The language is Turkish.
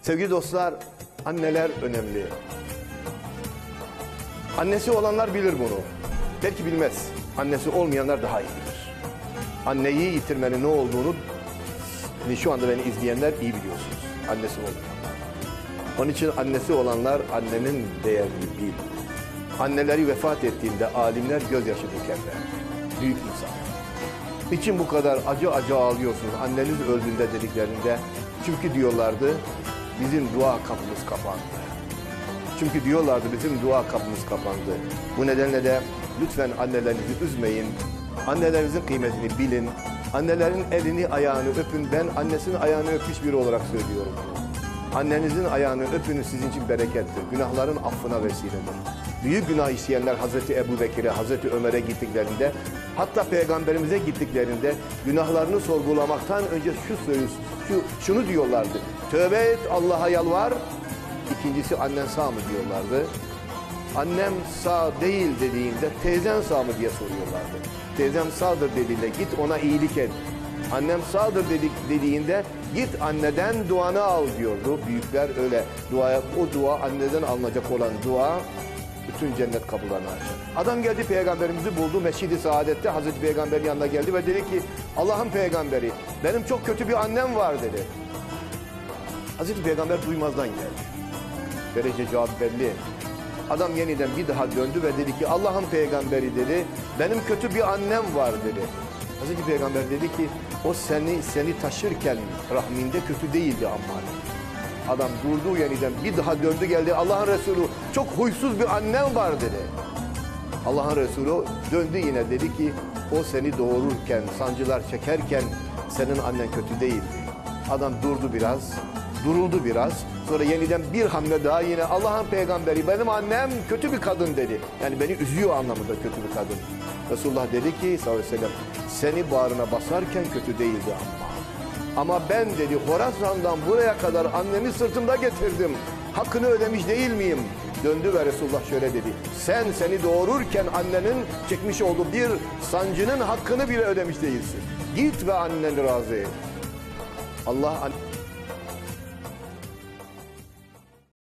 Sevgili dostlar, anneler önemli. Annesi olanlar bilir bunu. Belki bilmez. Annesi olmayanlar daha iyi bilir. Anneyi yitirmenin ne olduğunu şu anda beni izleyenler iyi biliyorsunuz. Annesi olmayanlar. Onun için annesi olanlar annenin değerini bil. Anneleri vefat ettiğinde alimler gözyaşı dökerler. Büyük insan. Niçin bu kadar acı acı ağlıyorsunuz anneniz öldüğünde dediklerinde? Çünkü diyorlardı bizim dua kapımız kapandı. Çünkü diyorlardı bizim dua kapımız kapandı. Bu nedenle de lütfen annelerinizi üzmeyin. Annelerinizin kıymetini bilin. Annelerin elini ayağını öpün. Ben annesinin ayağını öpmüş biri olarak söylüyorum. Annenizin ayağını öpün, sizin için berekettir. Günahların affına vesiledir. Büyük günah işleyenler Hazreti Ebu Bekir'e, Hazreti Ömer'e gittiklerinde, hatta Peygamberimize gittiklerinde günahlarını sorgulamaktan önce şunu diyorlardı. Tövbe et, Allah'a yalvar. İkincisi annen sağ mı diyorlardı. Annem sağ değil dediğinde teyzen sağ mı diye soruyorlardı. Teyzem sağdır dediğinde git ona iyilik et. Annem sağdır dediğinde git anneden duanı al diyordu. Büyükler öyle duaya, o dua anneden alınacak olan dua bütün cennet kapılarını açar. Adam geldi peygamberimizi buldu Mescid-i Saadet'te, Hazreti Peygamber'in yanına geldi ve dedi ki Allah'ın peygamberi benim çok kötü bir annem var dedi. Hazreti Peygamber duymazdan geldi. Derece cevap belli. Adam yeniden bir daha döndü ve dedi ki Allah'ın peygamberi dedi benim kötü bir annem var dedi. Hazreti Peygamber dedi ki o seni taşırken rahminde kötü değildi ama. Adam durduğu yeniden bir daha döndü geldi Allah'ın Resulü çok huysuz bir annem var dedi. Allah'ın Resulü döndü yine dedi ki o seni doğururken sancılar çekerken senin annen kötü değildi. Adam durdu biraz. Sonra yeniden bir hamle daha yine Allah'ın peygamberi benim annem kötü bir kadın dedi. Yani beni üzüyor anlamında kötü bir kadın. Resulullah dedi ki sallallahu aleyhi ve sellem seni bağrına basarken kötü değildi ama ben dedi Horasan'dan buraya kadar annemi sırtımda getirdim. Hakkını ödemiş değil miyim? Döndü ve Resulullah şöyle dedi. Seni doğururken annenin çekmiş olduğu bir sancının hakkını bile ödemiş değilsin. Git ve anneni razı et. Allah